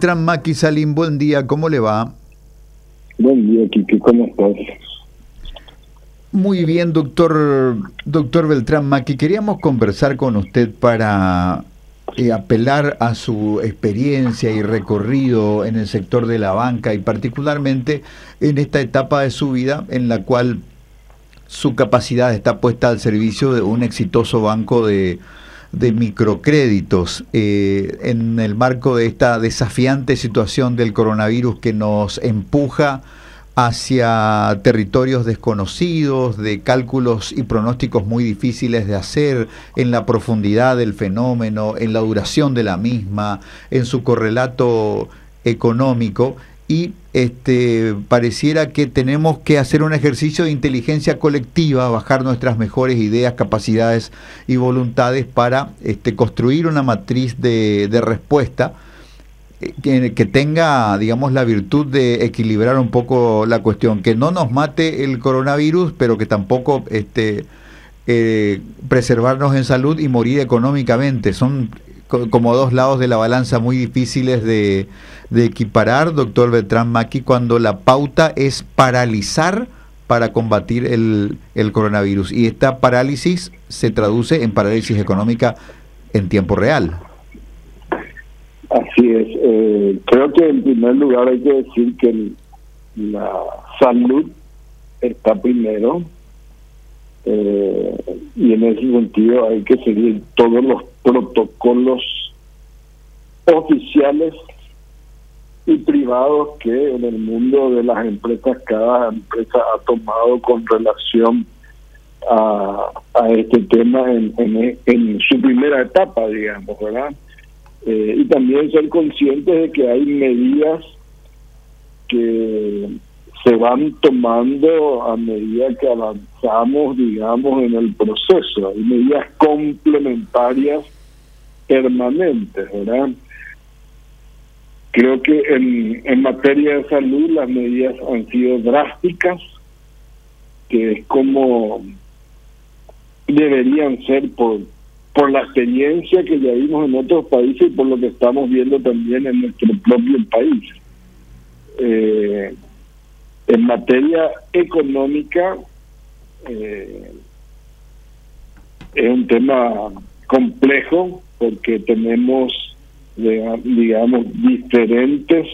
Beltrán Maki Salim, buen día, ¿cómo le va? Buen día, Quique, ¿cómo estás? Muy bien, doctor Beltrán Maki. Queríamos conversar con usted para apelar a su experiencia y recorrido en el sector de la banca y particularmente en esta etapa de su vida en la cual su capacidad está puesta al servicio de un exitoso banco de microcréditos en el marco de esta desafiante situación del coronavirus que nos empuja hacia territorios desconocidos, de cálculos y pronósticos muy difíciles de hacer en la profundidad del fenómeno, en la duración de la misma, en su correlato económico. Y pareciera que tenemos que hacer un ejercicio de inteligencia colectiva, bajar nuestras mejores ideas, capacidades y voluntades para construir una matriz de respuesta que tenga, digamos, la virtud de equilibrar un poco la cuestión, que no nos mate el coronavirus, pero que tampoco preservarnos en salud y morir económicamente. Son como dos lados de la balanza muy difíciles de equiparar, doctor Beltrán Maki, cuando la pauta es paralizar para combatir el coronavirus. Y esta parálisis se traduce en parálisis económica en tiempo real. Así es. Creo que en primer lugar hay que decir que la salud está primero, y en ese sentido hay que seguir todos los protocolos oficiales y privados que en el mundo de las empresas cada empresa ha tomado con relación a este tema en su primera etapa, digamos, ¿verdad? Y también ser conscientes de que hay medidas que se van tomando a medida que avanzamos, digamos, en el proceso. Hay medidas complementarias permanentes, ¿verdad? Creo que en materia de salud las medidas han sido drásticas, que es como deberían ser por la experiencia que ya vimos en otros países y por lo que estamos viendo también en nuestro propio país. En materia económica, es un tema complejo porque tenemos, digamos, diferentes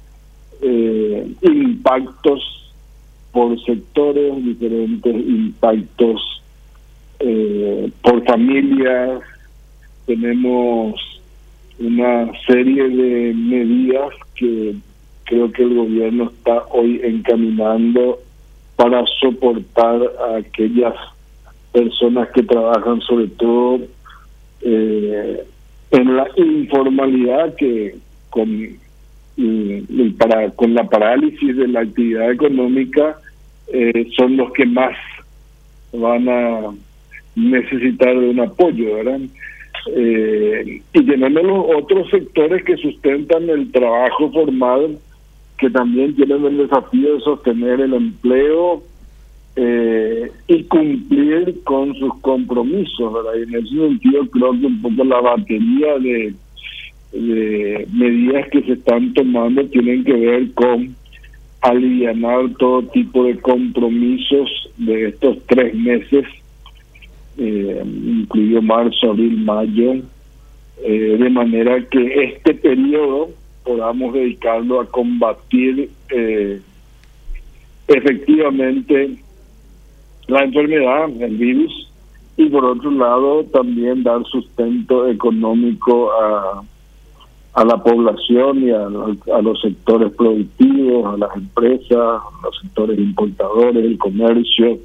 impactos por sectores, diferentes impactos por familias. Tenemos una serie de medidas que creo que el gobierno está hoy encaminando para soportar a aquellas personas que trabajan sobre todo en la informalidad, que con la parálisis de la actividad económica son los que más van a necesitar de un apoyo, ¿verdad? Y tenemos los otros sectores que sustentan el trabajo formal, que también tienen el desafío de sostener el empleo y cumplir con sus compromisos, ¿verdad? Y en ese sentido creo que un poco la batería de medidas que se están tomando tienen que ver con alivianar todo tipo de compromisos de estos 3 meses, incluido marzo, abril, mayo, de manera que este periodo podamos dedicarlo a combatir efectivamente la enfermedad, el virus, y por otro lado también dar sustento económico a la población y a los sectores productivos, a las empresas, a los sectores importadores, el comercio,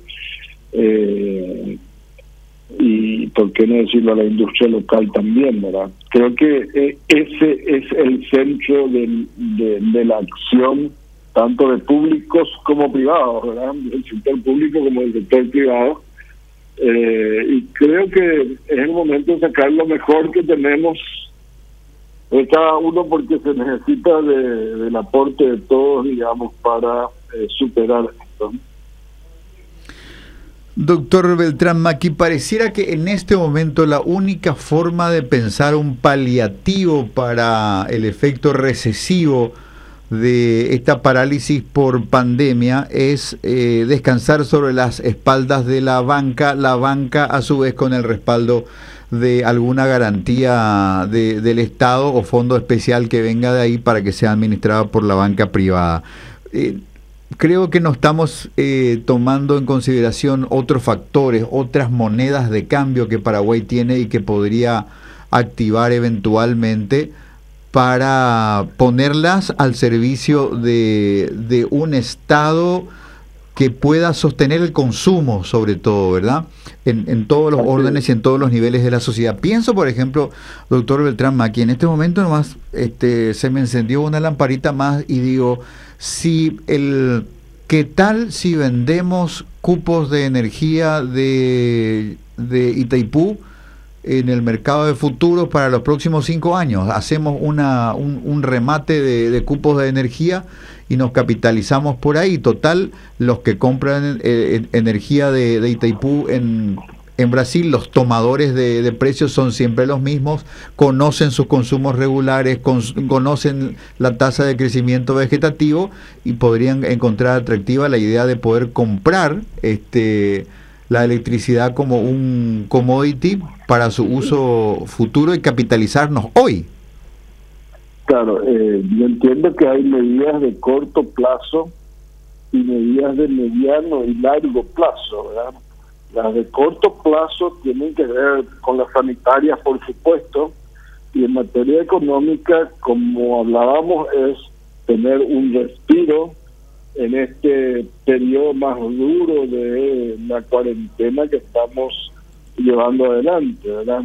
y por qué no decirlo, a la industria local también, ¿verdad? Creo que ese es el centro de la acción, tanto de públicos como privados, ¿verdad? El sector público como el sector privado, y creo que es el momento de sacar lo mejor que tenemos de cada uno, porque se necesita del aporte de todos, digamos, para superar esto. Doctor Beltrán Maki, pareciera que en este momento la única forma de pensar un paliativo para el efecto recesivo de esta parálisis por pandemia es descansar sobre las espaldas de la banca a su vez con el respaldo de alguna garantía del Estado o fondo especial que venga de ahí para que sea administrado por la banca privada. Creo que no estamos tomando en consideración otros factores, otras monedas de cambio que Paraguay tiene y que podría activar eventualmente para ponerlas al servicio de un Estado que pueda sostener el consumo, sobre todo, ¿verdad? En todos los órdenes y en todos los niveles de la sociedad. Pienso, por ejemplo, doctor Beltrán Maki, en este momento nomás se me encendió una lamparita más y digo, ¿qué tal si vendemos cupos de energía de Itaipú en el mercado de futuros para los próximos 5 años? Hacemos un remate de cupos de energía y nos capitalizamos por ahí. Total, los que compran energía de Itaipú en Brasil, los tomadores de precios son siempre los mismos, conocen sus consumos regulares, conocen la tasa de crecimiento vegetativo y podrían encontrar atractiva la idea de poder comprar la electricidad como un commodity para su uso futuro y capitalizarnos hoy. Claro, yo entiendo que hay medidas de corto plazo y medidas de mediano y largo plazo, ¿verdad? Las de corto plazo tienen que ver con las sanitarias, por supuesto, y en materia económica, como hablábamos, es tener un respiro en este periodo más duro de la cuarentena que estamos llevando adelante, ¿verdad?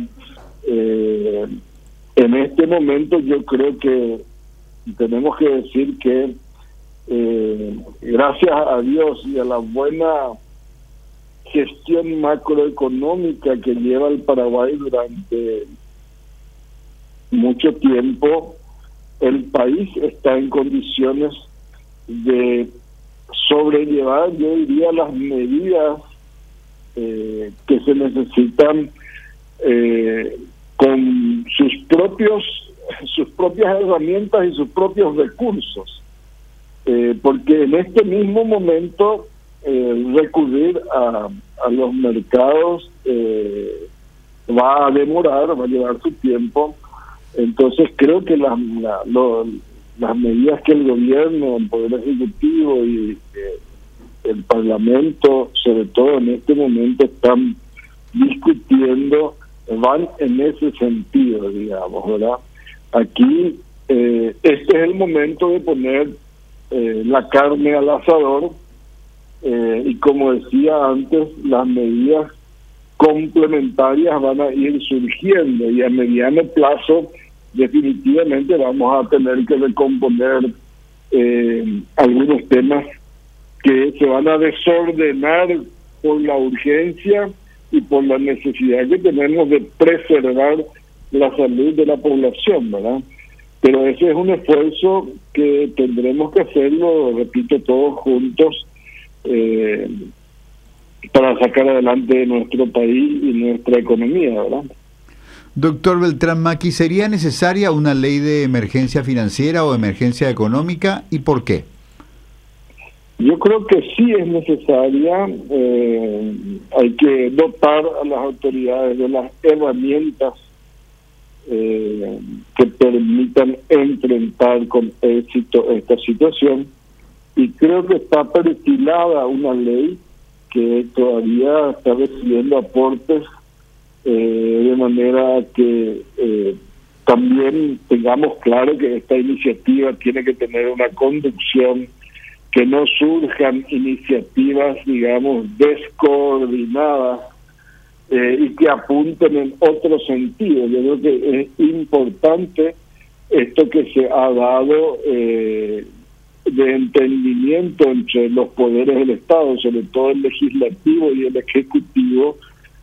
En este momento yo creo que tenemos que decir que gracias a Dios y a la buena gestión macroeconómica que lleva el Paraguay durante mucho tiempo, el país está en condiciones de sobrellevar, yo diría, las medidas que se necesitan con sus propias herramientas y sus propios recursos, porque en este mismo momento recurrir a los mercados va a demorar, va a llevar su tiempo. Entonces creo que las medidas que el gobierno, el Poder Ejecutivo y el Parlamento, sobre todo en este momento, están discutiendo, van en ese sentido, digamos, ¿verdad? Aquí este es el momento de poner la carne al asador, y como decía antes, las medidas complementarias van a ir surgiendo y a mediano plazo definitivamente vamos a tener que recomponer algunos temas que se van a desordenar por la urgencia y por la necesidad que tenemos de preservar la salud de la población, ¿verdad? Pero ese es un esfuerzo que tendremos que hacerlo, repito, todos juntos, para sacar adelante nuestro país y nuestra economía, ¿verdad? Doctor Beltrán Maki, ¿sería necesaria una ley de emergencia financiera o emergencia económica y por qué? Yo creo que sí es necesaria. Hay que dotar a las autoridades de las herramientas que permitan enfrentar con éxito esta situación, y creo que está perfilada una ley que todavía está recibiendo aportes, de manera que también tengamos claro que esta iniciativa tiene que tener una conducción, que no surjan iniciativas, digamos, descoordinadas y que apunten en otro sentido. Yo creo que es importante esto que se ha dado de entendimiento entre los poderes del Estado, sobre todo el legislativo y el ejecutivo,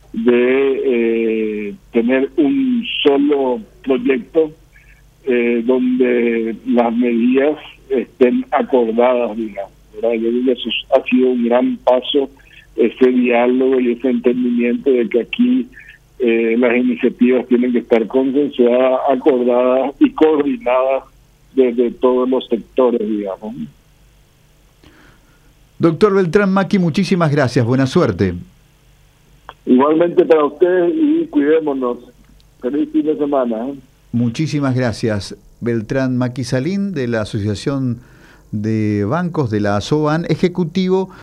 de tener un solo proyecto donde las medidas estén acordadas, digamos, ¿verdad? Yo creo que eso ha sido un gran paso ese diálogo y ese entendimiento de que aquí las iniciativas tienen que estar consensuadas, acordadas y coordinadas desde todos los sectores, digamos. Doctor Beltrán Maki, muchísimas gracias, buena suerte. Igualmente para ustedes y cuidémonos. Feliz fin de semana. Muchísimas gracias. Beltrán Maki Salín, de la Asociación de Bancos de la ASOBAN, ejecutivo